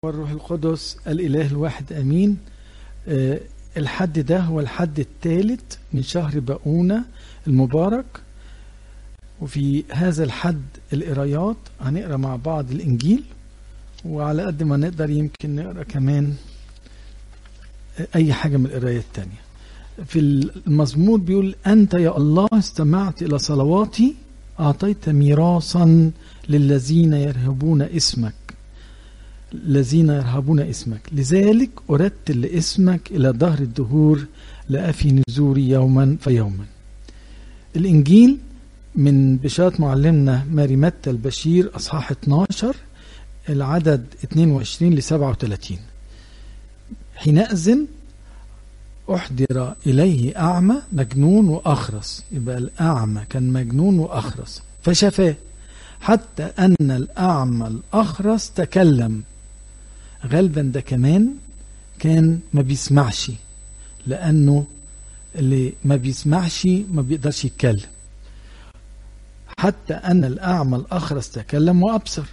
والروح القدس الإله الواحد أمين. الحد ده هو الحد الثالث من شهر بقونة المبارك، وفي هذا الحد القرايات هنقرأ مع بعض الإنجيل، وعلى قد ما نقدر يمكن نقرأ كمان أي حاجة من القرايات التانية. في المزمور بيقول: أنت يا الله استمعت إلى صلواتي، أعطيت ميراثا للذين يرهبون اسمك، لذلك أرتل لاسمك إلى دهر الدهور، لأفي نزوري يوما فيوما. الإنجيل من بشارة معلمنا ماري متى البشير أصحاح 12 العدد 22 ل 37. حينئذ أحضر إليه أعمى مجنون وأخرس، يبقى الأعمى كان مجنون وأخرس فشفاه، حتى أن الأعمى الأخرس تكلم. غالبا ده كمان كان ما بيسمعش، لأنه اللي ما بيسمعش ما بيقدرش يتكلم. حتى أن الأعمى الأخرس تكلم وأبصر،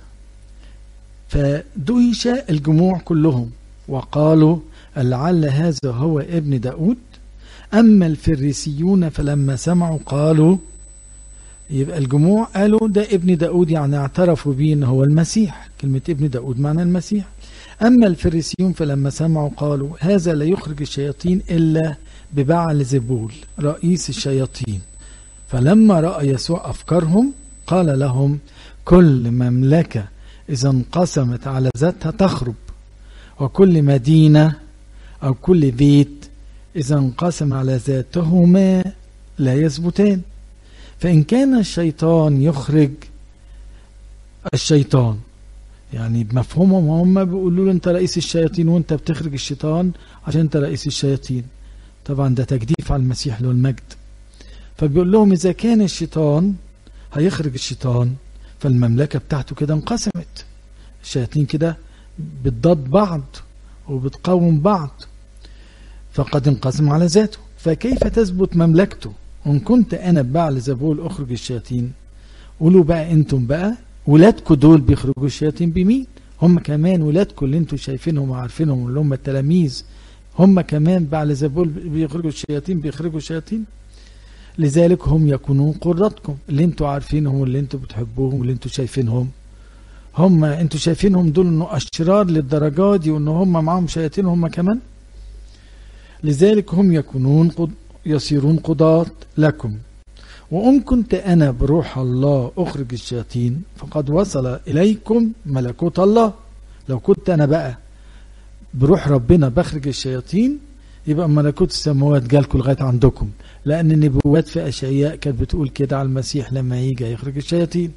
فدهش الجموع كلهم وقالوا: لعل هذا هو ابن داود. أما الفريسيون فلما سمعوا قالوا، يبقى الجموع قالوا ده ابن داود، يعني اعترفوا به ان هو المسيح. كلمة ابن داود معنى المسيح. أما الفريسيون فلما سمعوا قالوا: هذا لا يخرج الشياطين إلا ببعل زبول رئيس الشياطين. فلما رأى يسوع أفكارهم قال لهم: كل مملكة إذا انقسمت على ذاتها تخرب، وكل مدينة أو كل بيت إذا انقسم على ذاتهما لا يثبتان. فإن كان الشيطان يخرج الشيطان، يعني بمفهومهم هم بيقولوا له أنت رئيس الشياطين وأنت بتخرج الشيطان عشان أنت رئيس الشياطين. طبعا ده تجديف على المسيح له المجد. فبيقول لهم إذا كان الشيطان هيخرج الشيطان فالمملكة بتاعته كده انقسمت. الشياطين كده بتضاد بعض وبتقاوم بعض، فقد انقسم على ذاته، فكيف تثبت مملكته؟ وإن كنت أنا ببعل زبول أخرج الشياطين، قولوا بقى أنتم بقى ولادكم دول بيخرجوا الشياطين بمين؟ هم كمان ولادكم اللي أنتم شايفينهم وعارفينهم اللي هم التلاميذ، هم كمان بعل زبول بيخرجوا الشياطين. لذلك هم يكونون قرتكم، اللي أنتم عارفينهم واللي أنتم بتحبوهم واللي أنتم شايفينهم. هم أنتم شايفينهم دول إنه أشرار للدرجة دي وإنه هم معهم شياطين هم كمان. لذلك هم يصيرون قضاة لكم. وإن كنت أنا بروح الله أخرج الشياطين فقد وصل إليكم ملكوت الله. لو كنت أنا بقى بروح ربنا بخرج الشياطين يبقى ملكوت السماوات جالكم لغاية عندكم، لأن النبوات في أشعياء كانت بتقول كده على المسيح لما يجي يخرج الشياطين.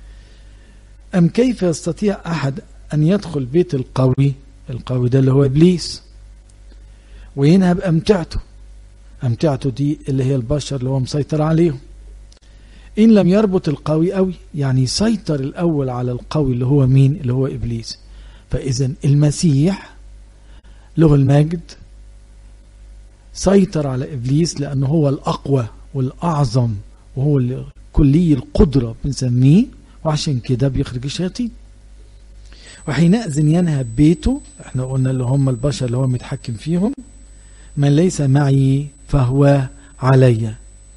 أم كيف يستطيع أحد أن يدخل بيت القوي ده اللي هو إبليس وينهب أمتعته دي اللي هي البشر اللي هو مسيطر عليهم، إن لم يربط القوي قوي، يعني يسيطر الأول على القوي اللي هو مين؟ اللي هو إبليس. فإذن المسيح له المجد سيطر على إبليس لأنه هو الأقوى والأعظم وهو اللي كلي القدرة بنسميه، وعشان كده بيخرج الشياطين. وحينئذ ينهب بيته، احنا قلنا اللي هم البشر اللي هو متحكم فيهم، من ليس معي فهو علي،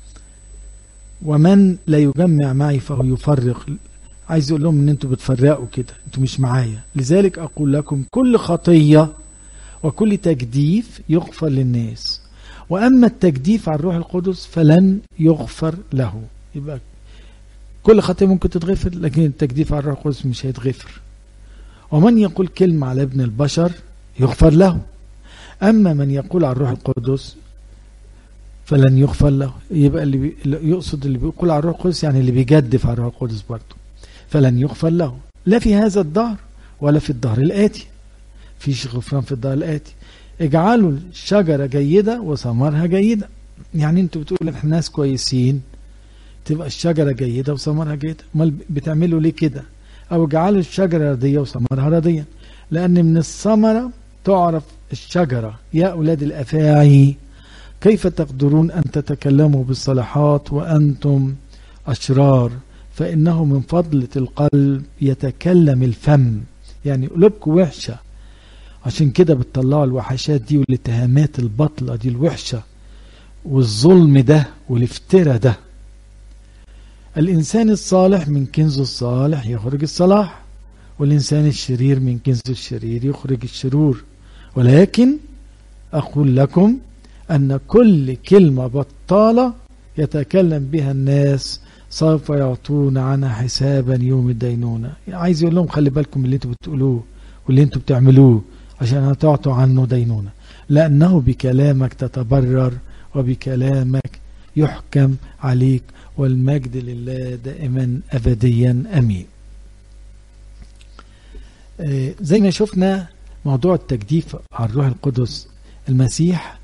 ومن لا يجمع معي فهو يفرق. عايز يقول لهم ان انتوا بتفرقوا كده، انتوا مش معايا. لذلك اقول لكم كل خطية وكل تجديف يغفر للناس، واما التجديف على الروح القدس فلن يغفر له. يبقى كل خطية ممكن تتغفر، لكن التجديف على الروح القدس مش هيتغفر. ومن يقول كلمة على ابن البشر يغفر له، أما من يقول على الروح القدس فلن يغفر له. يبقى اللي يقصد اللي بيقول على الروح القدس يعني اللي بيجدف على الروح القدس برضه، فلن يغفر له لا في هذا الدهر ولا في الدهر الآتي. فيش غفران في الدهر الآتي. اجعلوا الشجرة جيدة وثمرها جيدة، يعني انتوا بتقولوا احنا ناس كويسين تبقى الشجرة جيدة وثمرها جيدة، امال بتعملوا ليه كده؟ أو اجعلوا الشجرة ردية وثمرها رديا، لأن من الثمرة تعرف الشجرة. يا أولاد الأفاعي كيف تقدرون أن تتكلموا بالصلاحات وأنتم أشرار؟ فإنه من فضلة القلب يتكلم الفم. يعني قلوبكم وحشة عشان كده بتطلعوا الوحشات دي والاتهامات البطلة دي الوحشة والظلم ده والافتراء ده. الإنسان الصالح من كنزه الصالح يخرج الصلاح، والإنسان الشرير من كنزه الشرير يخرج الشرور. ولكن أقول لكم أن كل كلمة بطالة يتكلم بها الناس سوف يعطون عنها حسابا يوم الدينونة. عايز يقول لهم خلي بالكم من اللي انتوا بتقولوه واللي انتوا بتعملوه عشان هتعطوا عنه دينونة، لأنه بكلامك تتبرر وبكلامك يحكم عليك، والمجد لله دائما أبديا أمين. زي ما شفنا موضوع التجديف على الروح القدس، المسيح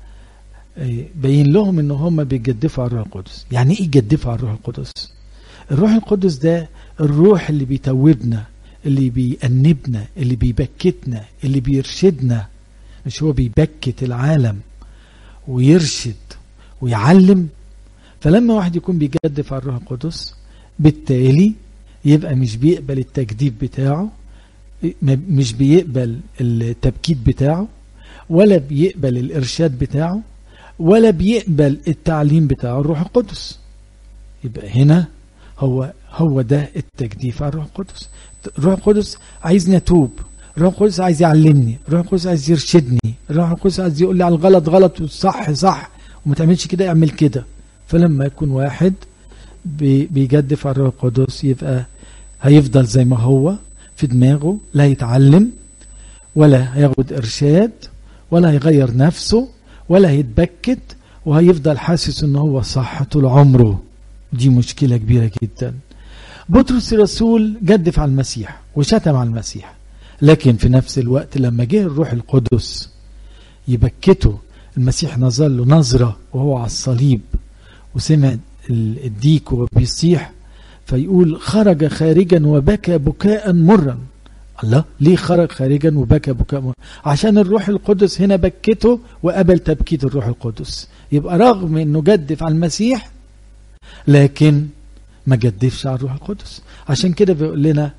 بين لهم ان هم بيجدفوا على الروح القدس. يعني ايه يجدفوا على الروح القدس؟ الروح القدس ده الروح اللي بيتوبنا، اللي بيأنبنا، اللي بيبكتنا، اللي بيرشدنا. مش هو بيبكت العالم ويرشد ويعلم؟ فلما واحد يكون بيجدف على الروح القدس بالتالي يبقى مش بيقبل التجديف بتاعه، مش بيقبل التبكيت بتاعه، ولا بيقبل الإرشاد بتاعه، ولا بيقبل التعليم بتاع الروح القدس. يبقى هنا هو ده التجديف على الروح القدس. الروح القدس عايزني اتوب، الروح القدس عايز يعلمني، الروح القدس عايز يرشدني، الروح القدس عايز يقول لي على الغلط غلط والصح صح وما تعملش كده اعمل كده. فلما يكون واحد بيجدف على الروح القدس يبقى هيفضل زي ما هو في دماغه، لا يتعلم ولا هياخد إرشاد ولا هيغير نفسه ولا هيتبكت، وهيفضل حاسس ان هو صح طول عمره. دي مشكلة كبيرة جدا. بطرس الرسول جدف على المسيح وشتم على المسيح، لكن في نفس الوقت لما جه الروح القدس يبكته، المسيح نظر له نظرة وهو على الصليب وسمع الديك وهو بيصيح، فيقول خرج خارجا وبكى بكاء مرا. الله، ليه خرج خارجا وبكى بكاء مرا؟ عشان الروح القدس هنا بكته وقبل تبكيت الروح القدس. يبقى رغم انه جدف على المسيح لكن ما جدفش على الروح القدس. عشان كده بيقول لنا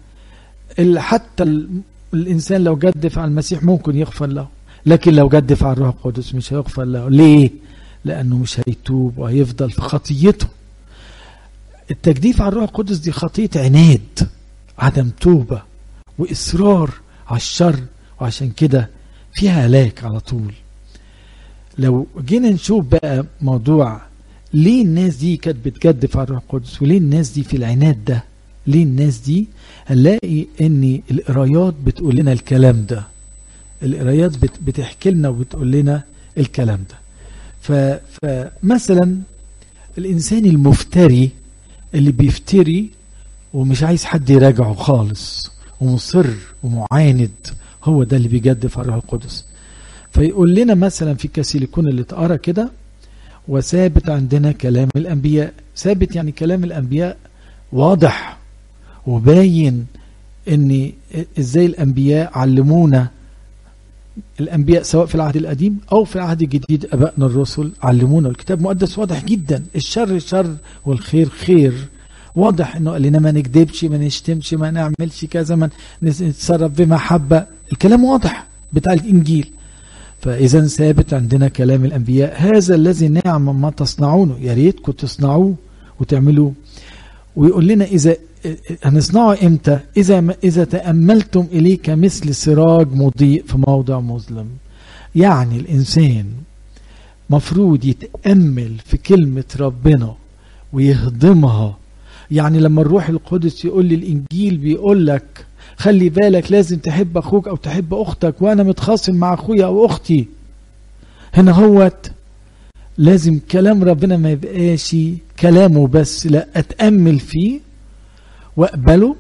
حتى الإنسان لو جدف على المسيح ممكن يغفر له، لكن لو جدف على الروح القدس مش هيغفر له. ليه؟ لأنه مش هيتوب وهيفضل في خطيته. التجديف على الروح القدس دي خطية عناد، عدم توبة وإصرار على الشر، وعشان كده فيها هلاك على طول. لو جينا نشوف بقى موضوع ليه الناس دي كانت بتجدف على الروح القدس وليه الناس دي في العناد ده، ليه الناس دي، هنلاقي ان القرايات بتقول لنا الكلام ده. القرايات بتحكي لنا وبتقول لنا الكلام ده. فمثلا الانسان المفتري اللي بيفتري ومش عايز حد يراجعه خالص ومصر ومعاند، هو ده اللي بيجدف على الروح القدس. فيقول لنا مثلا في كاسيليكون اللي اتقرا كده، وثابت عندنا كلام الأنبياء. ثابت يعني كلام الأنبياء واضح وباين ان ازاي الأنبياء علمونا. الأنبياء سواء في العهد القديم أو في العهد الجديد أبائنا الرسل علمونا. الكتاب المقدس واضح جدا، الشر شر والخير خير. واضح انه قال لنا ما نكذبش، ما نشتمش، ما نعملش كذا، ما نتصرف بمحبة. الكلام واضح بتاع الإنجيل. فإذا ثابت عندنا كلام الأنبياء، هذا الذي نعم ما تصنعونه، يا ريتكم تصنعوه وتعملوه. ويقول لنا إذا هنصنعه إمتى؟ إذا تأملتم إليه كمثل سراج مضيء في موضع مظلم. يعني الإنسان مفروض يتأمل في كلمة ربنا ويهضمها. يعني لما الروح القدس يقول لي الإنجيل بيقول لك خلي بالك لازم تحب أخوك أو تحب أختك، وأنا متخاصم مع أخويا أو أختي، هنا هوت لازم كلام ربنا ما يبقاش كلامه بس، لا أتأمل فيه وأقبله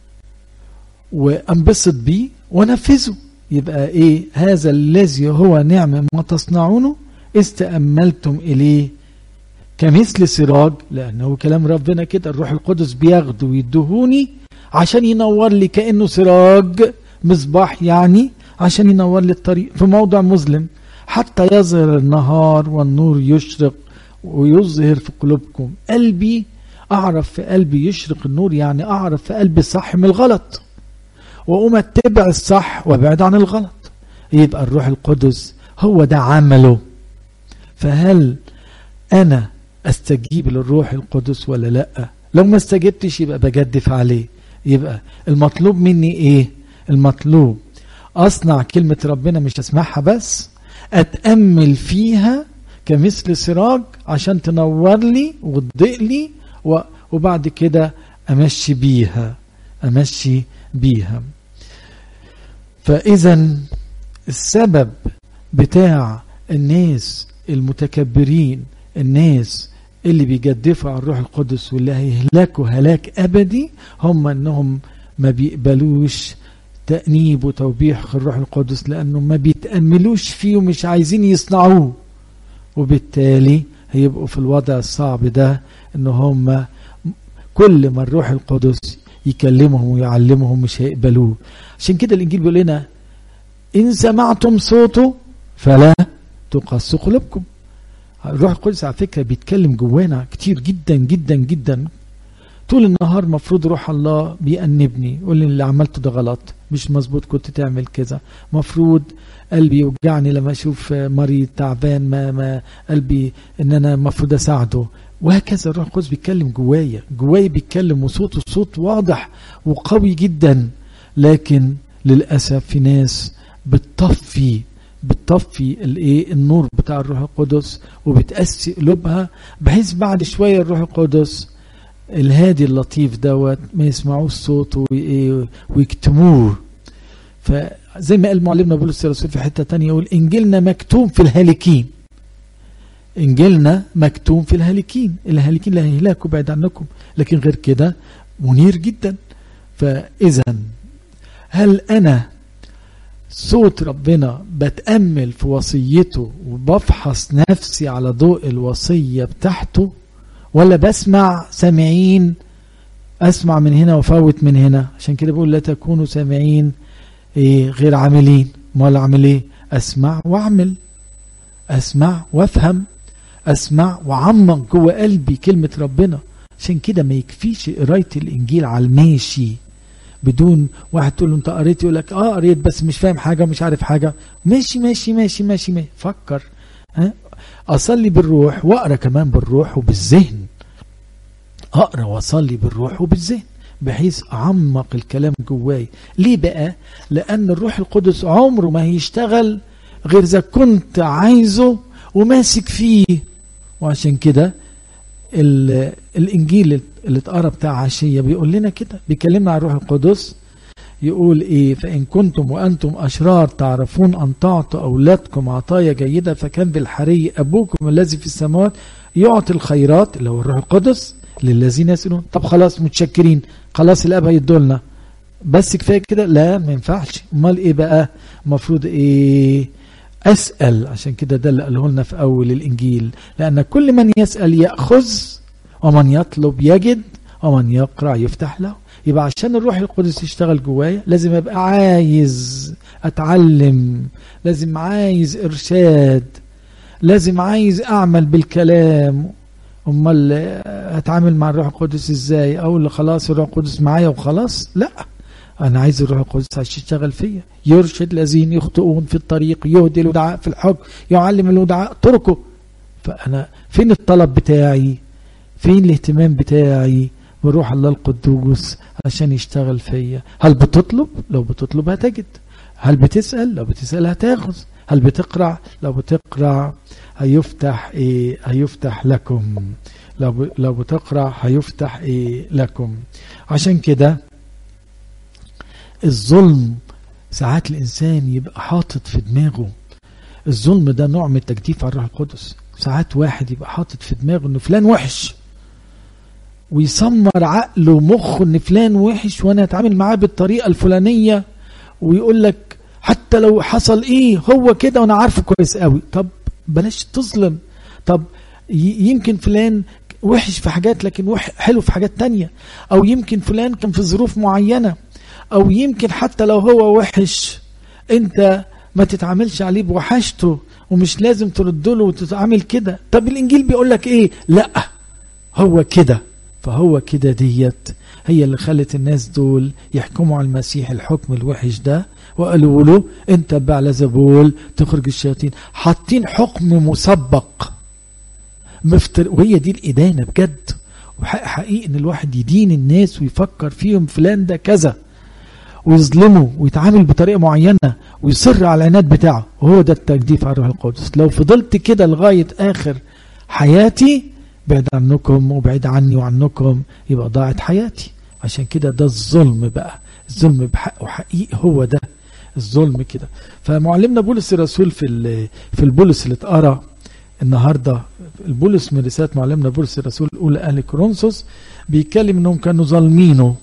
وأنبسط بيه ونفذه. يبقى إيه؟ هذا الذي هو نعم ما تصنعونه إذ تأملتم إليه كمثل سراج، لأنه كلام ربنا كده. الروح القدس بياخده ويدهوني عشان ينور لي كأنه سراج مصباح، يعني عشان ينور لي الطريق في موضع مظلم، حتى يظهر النهار والنور يشرق ويظهر في قلوبكم. قلبي أعرف في قلبي يشرق النور، يعني أعرف في قلبي الصح من الغلط، وأقوم أتبع الصح وأبعد عن الغلط. يبقى الروح القدس هو ده عمله. فهل أنا أستجيب للروح القدس ولا لأ؟ لو ما استجبتش يبقى بجدف عليه. يبقى المطلوب مني إيه؟ المطلوب أصنع كلمة ربنا، مش أسمعها بس، أتأمل فيها كمثل سراج عشان تنور لي وتضيء لي، وبعد كده أمشي بيها. فإذا السبب بتاع الناس المتكبرين، الناس اللي بيجدفوا على الروح القدس واللي هيهلكوا هلاك أبدي، هم أنهم ما بيقبلوش تأنيب وتوبيخ الروح القدس، لأنه ما بيتأملوش فيه ومش عايزين يصنعوه، وبالتالي هيبقوا في الوضع الصعب ده، أنه هم كل ما الروح القدس يكلمهم ويعلمهم مش هيقبلوه. عشان كده الإنجيل بيقول لنا إن سمعتم صوته فلا تقسوا قلوبكم. الروح القدس على فكرة بيتكلم جوانا كتير جدا جدا جدا. طول النهار مفروض روح الله بيأنبني، يقول لي اللي عملته ده غلط، مش مظبوط، كنت تعمل كذا. مفروض قلبي يوجعني لما اشوف مريض تعبان، ما قلبي ان انا مفروض اساعده، وهكذا. الروح القدس بيتكلم جوايا بيتكلم، وصوته صوت واضح وقوي جدا. لكن للأسف في ناس بتطفي النور بتاع الروح القدس وبتقسي قلوبها، بحيث بعد شوية الروح القدس الهادي اللطيف دوت ما يسمعوش صوته ويكتموه. فزي ما قال معلمنا بولس الرسول في حتة تانية، يقول إنجيلنا مكتوم في الهالكين. إنجيلنا مكتوم في الهالكين اللي هيهلكوا بعد عنكم، لكن غير كده منير جدا. فإذا هل أنا صوت ربنا بتأمل في وصيته وبفحص نفسي على ضوء الوصية بتاعته، ولا بسمع سامعين، أسمع من هنا وفوت من هنا؟ عشان كده بقول لا تكونوا سامعين غير عاملين. ما أعمل إيه؟ أسمع وأعمل، أسمع وأفهم، أسمع وعمق جوه قلبي كلمة ربنا. عشان كده ما يكفيش قراية الإنجيل على الماشي بدون واحد تقول له أنت قريت، يقول لك قريت بس مش فاهم حاجة مش عارف حاجة. ماشي ماشي ماشي ماشي ماشي، فكر. أصلي بالروح وأقرأ كمان بالروح وبالذهن. أقرأ وأصلي بالروح وبالذهن بحيث أعمق الكلام جواي. ليه بقى؟ لأن الروح القدس عمره ما هيشتغل غير إذا كنت عايزه وماسك فيه. وعشان كده الإنجيل اللي اتقرأ بتاع عشية بيقول لنا كده، بيكلمنا عن الروح القدس. يقول إيه؟ فإن كنتم وأنتم أشرار تعرفون أن تعطوا أولادكم عطايا جيدة، فكان بالحري أبوكم الذي في السماوات يعطي الخيرات، اللي هو الروح القدس، للذين يسألون. طب خلاص متشكرين، خلاص الأب هيدولنا، بس كفاية كده؟ لا، ما ينفعش. امال إيه بقى؟ المفروض إيه؟ أسأل. عشان كده ده اللي قاله لنا في أول الإنجيل، لأن كل من يسأل يأخذ، ومن يطلب يجد، ومن يقرأ يفتح له. يبقى عشان الروح القدس يشتغل جوايا لازم أبقى عايز أتعلم، لازم عايز إرشاد، لازم عايز أعمل بالكلام. أمال أتعامل مع الروح القدس إزاي؟ أقول خلاص الروح القدس معايا وخلاص؟ لا، أنا عايز الروح القدس عشان يشتغل فيا، يرشد الذين يخطئون في الطريق، يهدي الودعاء في الحكم، يعلم الودعاء طرقه. فأنا فين الطلب بتاعي؟ فين الاهتمام بتاعي بروح الله القدوس عشان يشتغل فيا؟ هل بتطلب؟ لو بتطلب هتجد. هل بتسأل؟ لو بتسأل هتاخذ. هل بتقرأ؟ لو بتقرأ هيفتح لكم. لو بتقرأ هيفتح لكم. عشان كده الظلم ساعات الإنسان يبقى حاطط في دماغه، الظلم ده نوع من التجديف على الروح القدس. ساعات واحد يبقى حاطط في دماغه إنه فلان وحش، ويسمر عقله ومخه إن فلان وحش وأنا أتعامل معاه بالطريقة الفلانية، ويقول لك حتى لو حصل هو كده وأنا عارفه كويس قوي. طب بلاش تظلم. طب يمكن فلان وحش في حاجات لكن حلو في حاجات تانية، أو يمكن فلان كان في ظروف معينة، أو يمكن حتى لو هو وحش أنت ما تتعاملش عليه بوحشته ومش لازم ترد له وتتعامل كده. طب الإنجيل بيقول لك لا، هو كده فهو كده ديت هي اللي خلت الناس دول يحكموا على المسيح الحكم الوحش ده، وقالوا له انت بعلزبول تخرج الشياطين، حاطين حكم مسبق وهي دي الإدانة بجد. وحقيقي ان الواحد يدين الناس ويفكر فيهم فلان ده كذا ويظلمه ويتعامل بطريقة معينة ويصر على العناد بتاعه، وهو ده التجديف على الروح القدس. لو فضلت كده لغاية آخر حياتي بعد عنكم وبعد عني وعنكم يبقى ضاعت حياتي. عشان كده ده الظلم بقى، الظلم بحق وحقيقي هو ده الظلم كده. فمعلمنا بولس الرسول في البولس اللي اتقرا النهارده، البولس من رسالة معلمنا بولس الرسول الأولى أهل كورنثوس، بيتكلم انهم كانوا ظالمينه،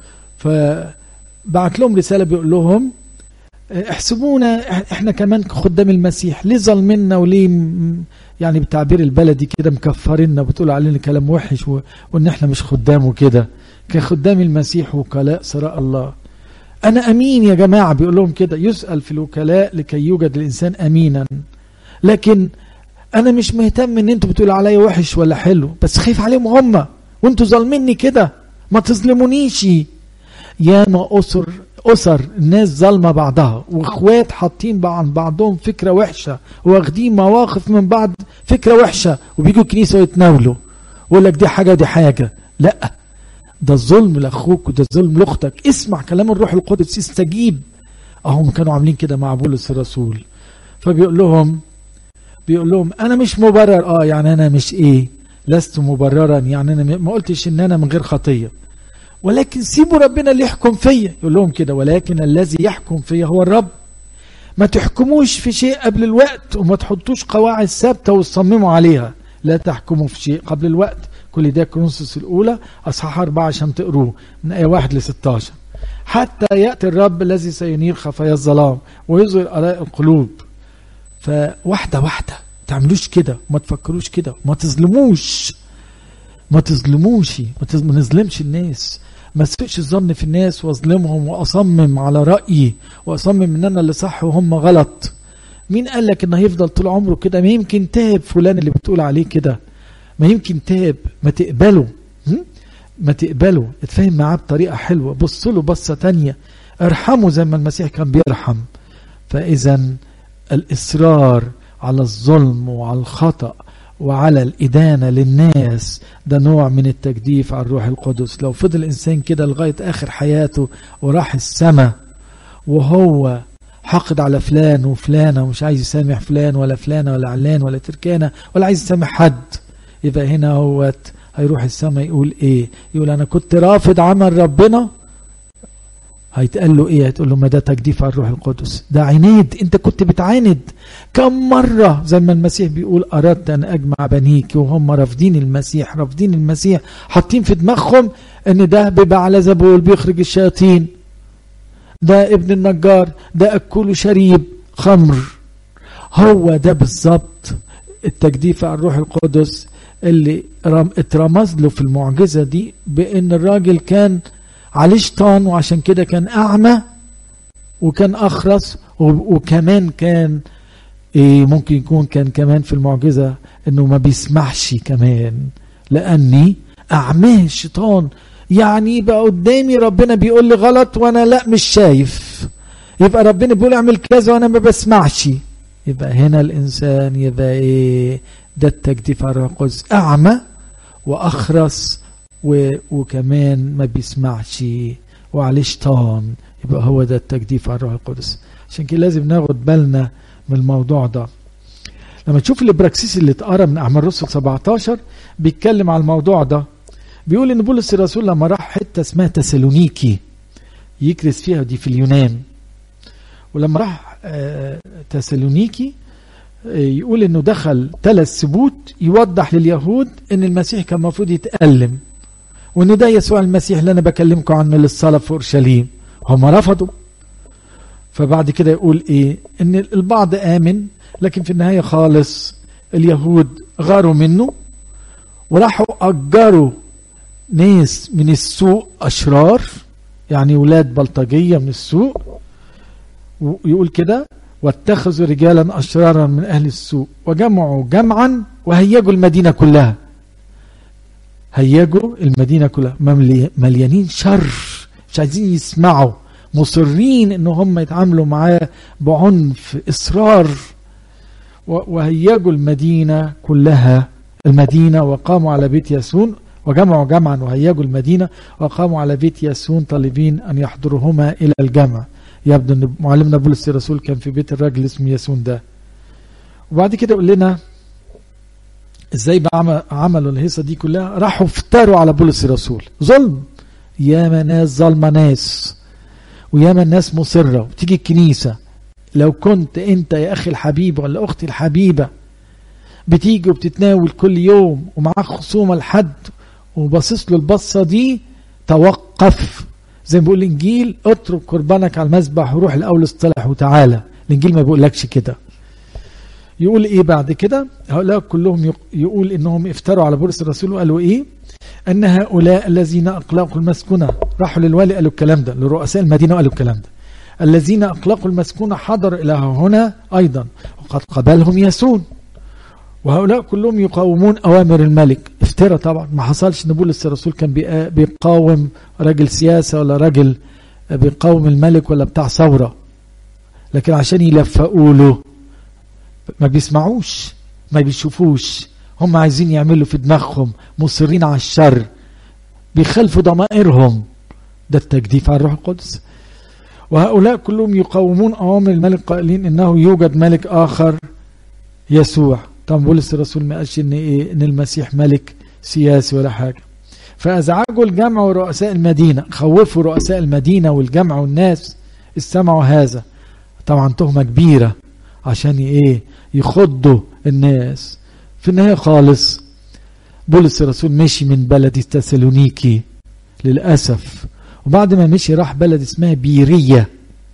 فبعت لهم رسالة بيقول لهم احسبونا احنا كمان خدام المسيح، ليه ظالميننا وليه يعني بالتعبير البلدي كده مكفرنا بتقول علينا كلام وحش وان احنا مش خدامه كده كخدام المسيح وكلاء سراء الله. انا امين يا جماعة، بيقول لهم كده، يسأل في الوكلاء لكي يوجد الانسان امينا، لكن انا مش مهتم ان انتوا بتقولوا عليا وحش ولا حلو، بس خايف عليهم هم وانتوا ظالميني كده، ما تظلمونيش. ياما أسر الناس ظالمة بعضها، واخوات حاطين عن بعضهم فكرة وحشة واخدين مواقف من بعض فكرة وحشة، وبيجوا الكنيسة ويتناولوا ويقول لك دي حاجة ودي حاجة. لا، ده الظلم لاخوك وده الظلم لاختك. اسمع كلام الروح القدس، استجيب. هم كانوا عاملين كده مع بولس الرسول، فبيقول لهم انا مش مبرر، يعني انا مش لست مبررا، يعني انا ما قلتش ان انا من غير خطية، ولكن سيبوا ربنا اللي يحكم فيا. يقول لهم كده، ولكن الذي يحكم فيا هو الرب. ما تحكموش في شيء قبل الوقت، وما تحطوش قواعد ثابته وتصمموا عليها. لا تحكموا في شيء قبل الوقت. كل ده كورنثوس الأولى أصحاح 4 عشان تقروه من آية 1 ل 16. حتى يأتي الرب الذي سينير خفايا الظلام ويظهر آراء القلوب. فواحدة واحدة، ما تعملوش كده، ما تفكروش كده، ما تظلموش، ما نظلمش الناس، ما اسفقش الظن في الناس واظلمهم واصمم على رأيي واصمم ان انا اللي صح وهم غلط. مين قال لك انه هيفضل طول عمره كده؟ ما يمكن تاب فلان اللي بتقول عليه كده، ما يمكن تاب. ما تقبله، اتفاهم معاه بطريقة حلوة، بص له بصة تانية، ارحمه زي ما المسيح كان بيرحم. فاذا الاصرار على الظلم وعلى الخطأ وعلى الإدانة للناس ده نوع من التجديف على الروح القدس. لو فضل الإنسان كده لغاية آخر حياته وراح السماء وهو حقد على فلان وفلانة ومش عايز يسامح فلان ولا فلانة ولا علان ولا تركانة ولا عايز يسامح حد، يبقى هنا هو هيروح السماء يقول يقول أنا كنت رافض عمل ربنا. هيتقال له هتقول له ما ده تجديف على الروح القدس، ده عناد، انت كنت بتعاند. كم مرة زي ما المسيح بيقول أردت أن أجمع بنيك، وهم رافضين المسيح، حاطين في دماغهم ان ده بيبقى على زبول بيخرج الشياطين، ده ابن النجار، ده أكل وشريب خمر. هو ده بالظبط التجديف على الروح القدس اللي اترمز له في المعجزة دي، بأن الراجل كان عليه شيطان وعشان كده كان أعمى وكان أخرس، وكمان كان ممكن يكون كان كمان في المعجزة انه ما بيسمعش كمان، لأني أعماه الشيطان. يعني يبقى قدامي ربنا بيقول لي غلط وانا لا مش شايف، يبقى ربنا بيقول اعمل كذا وانا ما بسمعش، يبقى هنا الانسان يبقى ده التجديف على الروح القدس، اعمى واخرس وكمان ما بيسمعش وعليه شيطان، يبقى هو ده التجديف على الروح القدس. عشان كده لازم ناخد بالنا من الموضوع ده. لما تشوف الابراكسيس اللي اتقرا من اعمال الرسل 17 بيتكلم على الموضوع ده، بيقول ان بولس الرسول لما راح حته اسمها تسالونيكي يكرس فيها، دي في اليونان، ولما راح تسالونيكي يقول انه دخل 3 سبوت يوضح لليهود ان المسيح كان المفروض يتألم، وان ده يسوع المسيح اللي انا بكلمكم عنه للصلاه في اورشليم. هم رفضوا. فبعد كده يقول ان البعض امن، لكن في النهايه خالص اليهود غاروا منه وراحوا اجروا ناس من السوق اشرار، يعني ولاد بلطجيه من السوق، ويقول كده واتخذوا رجالا اشرارا من اهل السوق وجمعوا جمعا وهيجوا المدينه كلها. هيجوا المدينة كلها مليانين شر، مش عايزين يسمعوا، مصرين ان هم يتعاملوا معاه بعنف إصرار. وهيجوا المدينة كلها، المدينة وقاموا على بيت ياسون، وجمعوا جمعا وهيجوا المدينة وقاموا على بيت ياسون طالبين أن يحضرهما إلى الجمع. يبدو أن معلمنا بولس الرسول كان في بيت الراجل اسمه ياسون ده. وبعد كده يقول لنا ازاي عملوا الهيصة دي كلها. راحوا افتروا على بولس الرسول ظلم، ياما ناس ظلمة ناس، وياما الناس مصرة وتيجي الكنيسة. لو كنت انت يا اخي الحبيب ولا اختي الحبيبة بتيجي وبتتناول كل يوم ومعاك خصومة لحد وباصص له البصة دي، توقف. زي ما بيقول الانجيل اترك قربانك على المذبح وروح الاول اصطلح وتعالى. الانجيل ما بيقولكش كده. يقول ايه بعد كده؟ هؤلاء كلهم يقول انهم افتروا على بولس الرسول وقالوا ايه؟ ان هؤلاء الذين اقلقوا المسكنة، راحوا للوالي قالوا الكلام ده، لرؤساء المدينة قالوا الكلام ده، الذين اقلقوا المسكنة حضر الى هنا ايضا وقد قبلهم ياسون، وهؤلاء كلهم يقاومون اوامر الملك. افترى طبعا، ما حصلش ان بولس الرسول كان بيقاوم راجل سياسة ولا راجل بيقاوم الملك ولا بتاع ثورة، لكن عشان يلفقوا له ما بيسمعوش ما بيشوفوش، هم عايزين يعملوا في دماغهم، مصرين على الشر، بيخالفوا ضمائرهم. ده التجديف على الروح القدس. وهؤلاء كلهم يقاومون أوامر الملك قائلين إنه يوجد ملك آخر يسوع. طبعا بولس الرسول ما قالش إن المسيح ملك سياسي ولا حاجة. فأزعجوا الجمع ورؤساء المدينة، خوفوا رؤساء المدينة والجمع والناس استمعوا هذا. طبعا تهمة كبيرة عشان يخضوا الناس. في النهاية خالص بولس الرسول مشي من بلد تسالونيكي للأسف، وبعد ما مشي راح بلد اسمها بيرية.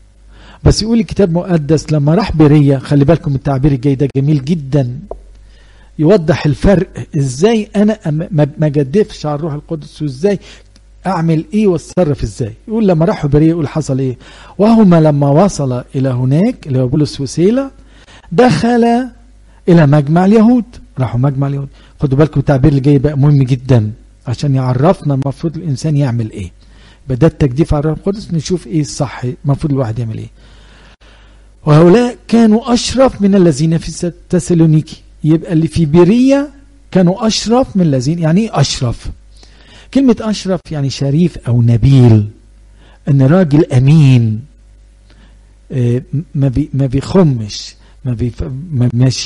بس يقول الكتاب المقدس لما راح بيرية، خلي بالكم التعبير الجاي ده جميل جدا، يوضح الفرق ازاي انا ما جدفش على الروح القدس، وازاي اعمل ايه واتصرف ازاي. يقول لما راحوا بيرية يقول حصل ايه؟ وهما لما وصل الى هناك اللي هو بولس وسيلة دخل الى مجمع اليهود. راحوا مجمع اليهود. خدوا بالكم التعبير اللي جاي بقى مهم جدا عشان يعرفنا المفروض الانسان يعمل ايه. بدأ التجديف على الروح القدس، نشوف ايه الصح، المفروض الواحد يعمل ايه. وهؤلاء كانوا اشرف من الذين في تسالونيكي. يبقى اللي في بيرية كانوا اشرف من الذين. يعني ايه اشرف؟ كلمة اشرف يعني شريف او نبيل، ان راجل امين، ما بيخمش، ما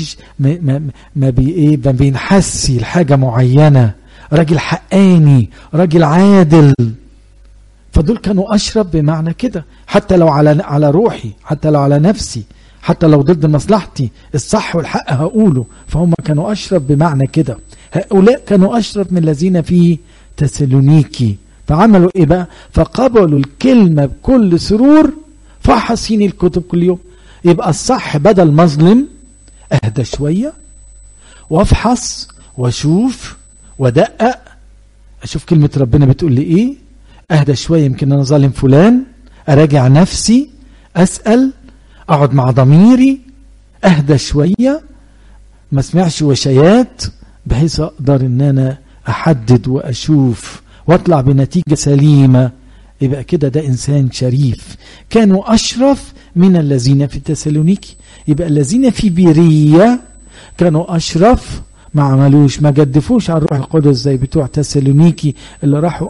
بينحسي لحاجة معينة، راجل حقاني، راجل عادل. فدول كانوا أشرف بمعنى كده، حتى لو على روحي، حتى لو على نفسي، حتى لو ضد مصلحتي، الصح والحق هقوله. فهم كانوا أشرف بمعنى كده. هؤلاء كانوا أشرف من الذين في تسالونيكي. فعملوا إيه بقى؟ فقبلوا الكلمة بكل سرور فحصين الكتب كل يوم. يبقى الصح بدل مظلم اهدى شوية وافحص واشوف ودقق، اشوف كلمة ربنا بتقول لي ايه، اهدى شوية يمكن انا ظالم فلان، اراجع نفسي، اسأل، اقعد مع ضميري، اهدى شوية، ما اسمعش وشيات، بحيث اقدر ان انا احدد واشوف واطلع بنتيجة سليمة. يبقى كده ده انسان شريف. كانوا اشرف من الذين في تسالونيكي. يبقى الذين في بيرية كانوا اشرف، ما عملوش، ما جدفوش على الروح القدس زي بتوع تسالونيكي اللي راحوا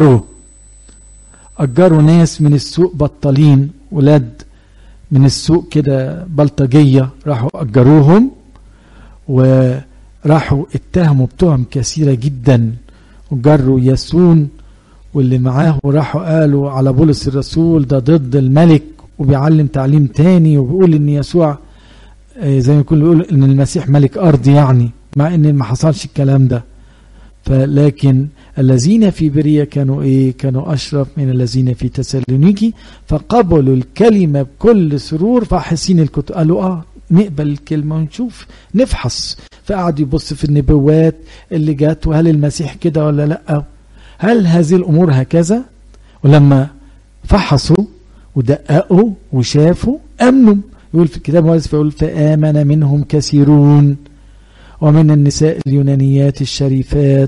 اجروا ناس من السوق بطالين، ولاد من السوق كده بلطجية، راحوا اجروهم وراحوا اتهموا بتهم كثيرة جدا، وجروا ياسون واللي معاه، وراحوا قالوا على بولس الرسول ده ضد الملك وبيعلم تعليم تاني، وبيقول ان يسوع زي ما يكون بيقول ان المسيح ملك ارض، يعني مع ان ما حصلش الكلام ده. فلكن الذين في برية كانوا كانوا اشرف من الذين في تسالونيكي، فقبلوا الكلمة بكل سرور فحسين الكتب. قالوا نقبل الكلمة ونشوف نفحص. فقعد يبص في النبوات اللي جات، وهل المسيح كده ولا لا، هل هذه الامور هكذا. ولما فحصوا ودققوا وشافوا امنوا. يقول في الكتاب المقدس فيقول فآمن منهم كثيرون ومن النساء اليونانيات الشريفات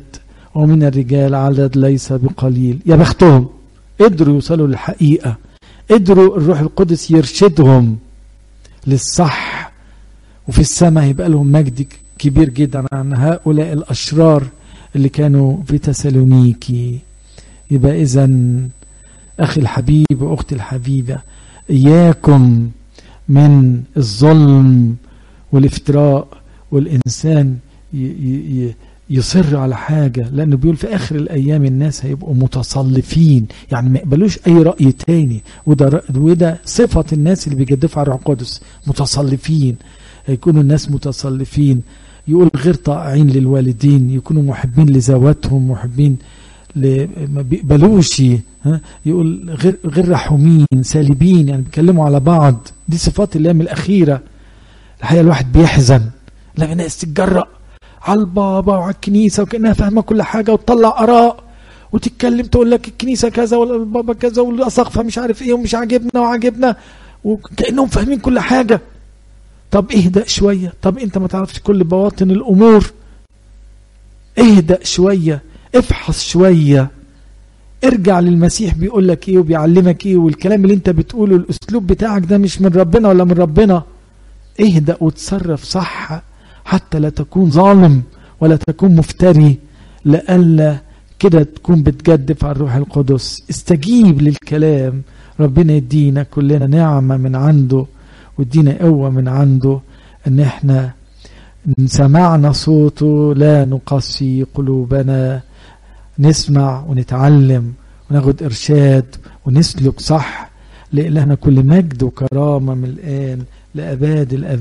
ومن الرجال عدد ليس بقليل. يا بختهم قدروا يوصلوا للحقيقة، قدروا الروح القدس يرشدهم للصح، وفي السماء يبقى لهم مجد كبير جدا عن هؤلاء الأشرار اللي كانوا في تسالونيكي. يبقى إذن أخي الحبيب وأختي الحبيبة، إياكم من الظلم والافتراء والإنسان يصر على حاجة، لأنه بيقول في آخر الأيام الناس هيبقوا متصلفين، يعني ما يقبلوش أي رأي تاني، وده صفة الناس اللي بيجدفوا على الروح القدس، متصلفين. يكونوا الناس متصلفين، يقول غير طائعين للوالدين، يكونوا محبين لذواتهم، محبين ما بيقبلوش، يقول غير رحومين، سالبين، يعني بيتكلموا على بعض. دي صفات الأيام الأخيرة. الحقيقة الواحد بيحزن لما الناس تتجرأ على البابا وعلى الكنيسة وكأنها فاهمة كل حاجة، وتطلع آراء وتتكلم تقول لك الكنيسة كذا ولا البابا كذا والأساقفة مش عارف ايه ومش عاجبنا وعاجبنا، وكأنهم فاهمين كل حاجة. طب اهدأ شوية، طب انت ما تعرفش كل بواطن الأمور، اهدأ شوية، افحص شوية، ارجع للمسيح بيقول لك ايه وبيعلمك ايه، والكلام اللي انت بتقوله الاسلوب بتاعك ده مش من ربنا ولا من ربنا. اهدأ وتصرف صح حتى لا تكون ظالم ولا تكون مفتري، لألا كده تكون بتجدف على الروح القدس. استجيب للكلام، ربنا يدينا كلنا نعمة من عنده ويدينا قوة من عنده، ان احنا سمعنا صوته لا نقسي قلوبنا، نسمع ونتعلم وناخد إرشاد ونسلك صح. لإلهنا كل مجد وكرامة من الآن لأباد الأباد.